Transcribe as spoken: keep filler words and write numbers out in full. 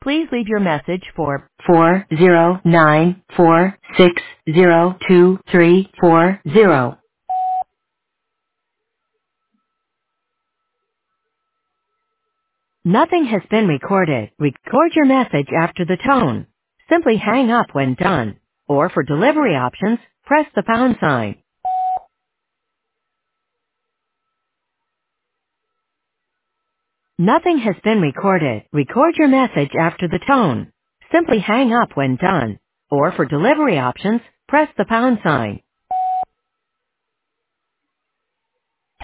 Please leave your message for four zero nine four six zero two three four zero. Nothing has been recorded. Record your message after the tone. Simply hang up when done. Or for delivery options, press the pound sign. Nothing has been recorded. Record your message after the tone. Simply hang up when done. Or for delivery options, press the pound sign.